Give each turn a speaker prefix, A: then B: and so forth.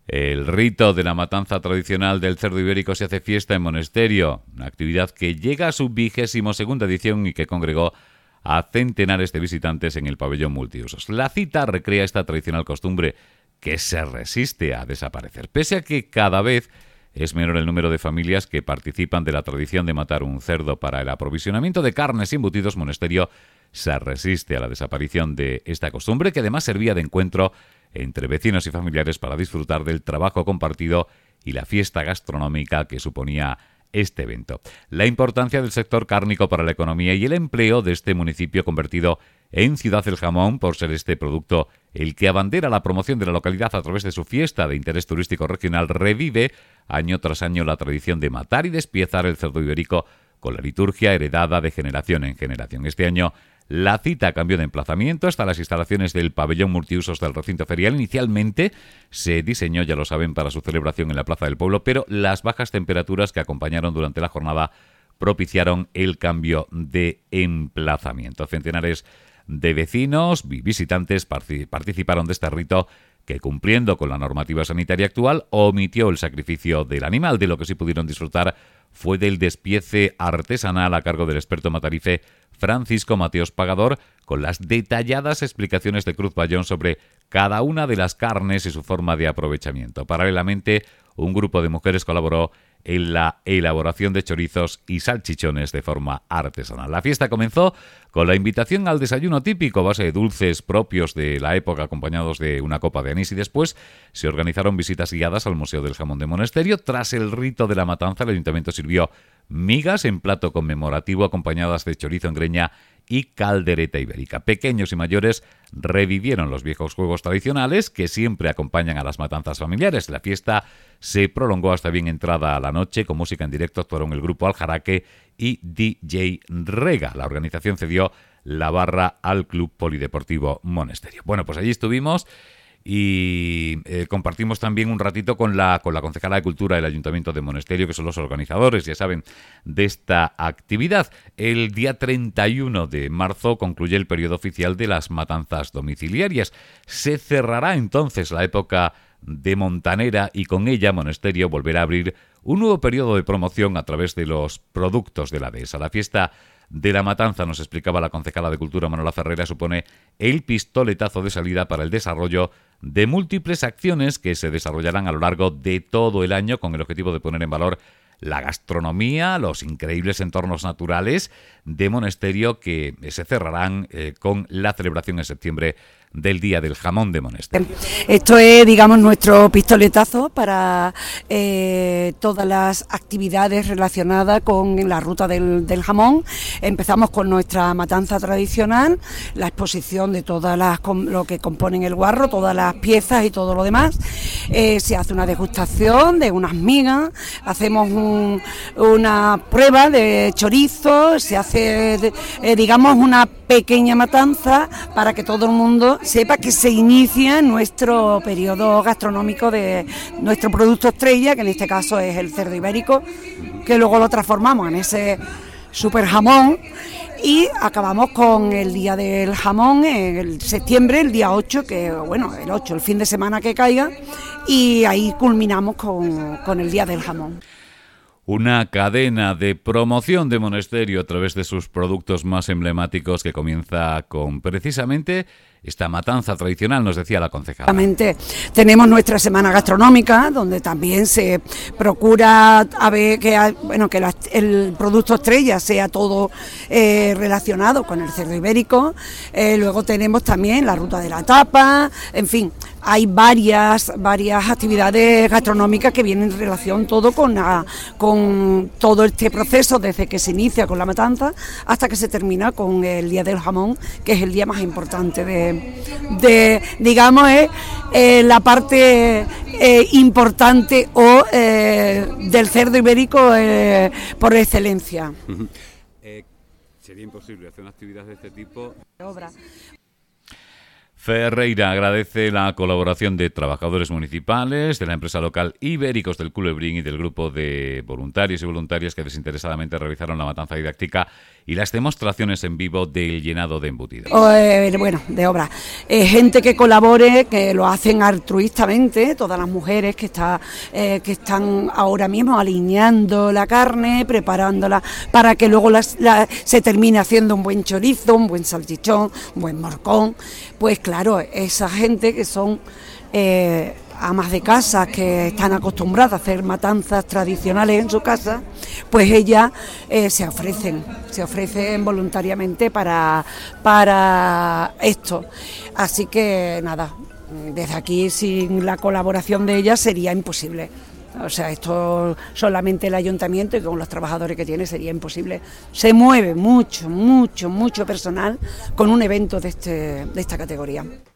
A: El rito de la matanza tradicional del cerdo ibérico se hace fiesta en Monesterio, una actividad que llega a su 22ª edición y que congregó a centenares de visitantes en el pabellón multiusos. La cita recrea esta tradicional costumbre que se resiste a desaparecer, pese a que cada vez es menor el número de familias que participan de la tradición de matar un cerdo para el aprovisionamiento de carnes y embutidos. Monesterio se resiste a la desaparición de esta costumbre, que además servía de encuentro entre vecinos y familiares para disfrutar del trabajo compartido y la fiesta gastronómica que suponía este evento. La importancia del sector cárnico para la economía y el empleo de este municipio convertido en ciudad del jamón, por ser este producto el que abandera la promoción de la localidad a través de su fiesta de interés turístico regional, revive año tras año la tradición de matar y despiezar el cerdo ibérico con la liturgia heredada de generación en generación. Este año la cita cambió de emplazamiento hasta las instalaciones del pabellón multiusos del recinto ferial. Inicialmente se diseñó, ya lo saben, para su celebración en la Plaza del Pueblo, pero las bajas temperaturas que acompañaron durante la jornada propiciaron el cambio de emplazamiento. Centenares de vecinos y visitantes participaron de este rito que, cumpliendo con la normativa sanitaria actual, omitió el sacrificio del animal. De lo que sí pudieron disfrutar fue del despiece artesanal a cargo del experto matarife Francisco Mateos Pagador, con las detalladas explicaciones de Cruz Bayón sobre cada una de las carnes y su forma de aprovechamiento. Paralelamente, un grupo de mujeres colaboró en la elaboración de chorizos y salchichones de forma artesanal. La fiesta comenzó con la invitación al desayuno típico, base de dulces propios de la época, acompañados de una copa de anís, y después se organizaron visitas guiadas al Museo del Jamón de Monesterio. Tras el rito de la matanza, el ayuntamiento sirvió migas en plato conmemorativo acompañadas de chorizo en greña y caldereta ibérica. Pequeños y mayores revivieron los viejos juegos tradicionales que siempre acompañan a las matanzas familiares. La fiesta se prolongó hasta bien entrada a la noche. Con música en directo actuaron el grupo Aljaraque y DJ Rega. La organización cedió la barra al Club Polideportivo Monesterio. Bueno, pues allí estuvimos y compartimos también un ratito con la concejala de Cultura del Ayuntamiento de Monesterio, que son los organizadores, ya saben, de esta actividad. El día 31 de marzo concluye el periodo oficial de las matanzas domiciliarias. Se cerrará entonces la época de montanera y con ella Monesterio volverá a abrir un nuevo periodo de promoción a través de los productos de la dehesa. La fiesta de la matanza, nos explicaba la concejala de Cultura Manuela Ferreira, supone el pistoletazo de salida para el desarrollo de múltiples acciones que se desarrollarán a lo largo de todo el año, con el objetivo de poner en valor la gastronomía, los increíbles entornos naturales de Monesterio, que se cerrarán con la celebración en septiembre del Día del Jamón de Monesterio.
B: Esto es, digamos, nuestro pistoletazo para todas las actividades relacionadas con la ruta del jamón. Empezamos con nuestra matanza tradicional, la exposición de todas lo que componen el guarro, todas las piezas y todo lo demás. Se hace una degustación de unas migas, hacemos una prueba de chorizo, se hace, digamos, una pequeña matanza para que todo el mundo sepa que se inicia nuestro periodo gastronómico de nuestro producto estrella, que en este caso es el cerdo ibérico, que luego lo transformamos en ese super jamón, y acabamos con el Día del Jamón en septiembre, el día 8, que bueno, el 8, el fin de semana que caiga, y ahí culminamos con el Día del Jamón.
A: Una cadena de promoción de Monesterio a través de sus productos más emblemáticos, que comienza con precisamente esta matanza tradicional, nos decía la concejala.
B: Tenemos nuestra semana gastronómica, donde también se procura a ver que el producto estrella sea todo relacionado con el cerdo ibérico. Luego tenemos también la ruta de la tapa, en fin, hay varias actividades gastronómicas que vienen en relación todo con todo este proceso, desde que se inicia con la matanza hasta que se termina con el Día del Jamón, que es el día más importante digamos, la parte importante del cerdo ibérico por excelencia.
A: Sería imposible hacer una actividad de este tipo. Ferreira agradece la colaboración de trabajadores municipales, de la empresa local Ibéricos del Culebrín y del grupo de voluntarios y voluntarias que desinteresadamente realizaron la matanza didáctica y las demostraciones en vivo del llenado de embutidos.
B: Bueno, de obra. Gente que colabore, que lo hacen altruistamente, todas las mujeres que están ahora mismo alineando la carne, preparándola para que luego se termine haciendo un buen chorizo, un buen salchichón, un buen morcón. Pues claro, esa gente que son amas de casa, que están acostumbradas a hacer matanzas tradicionales en su casa, pues ellas se ofrecen voluntariamente para esto. Así que nada, desde aquí sin la colaboración de ellas sería imposible. O sea, esto solamente el ayuntamiento y con los trabajadores que tiene sería imposible. Se mueve mucho personal con un evento de esta categoría.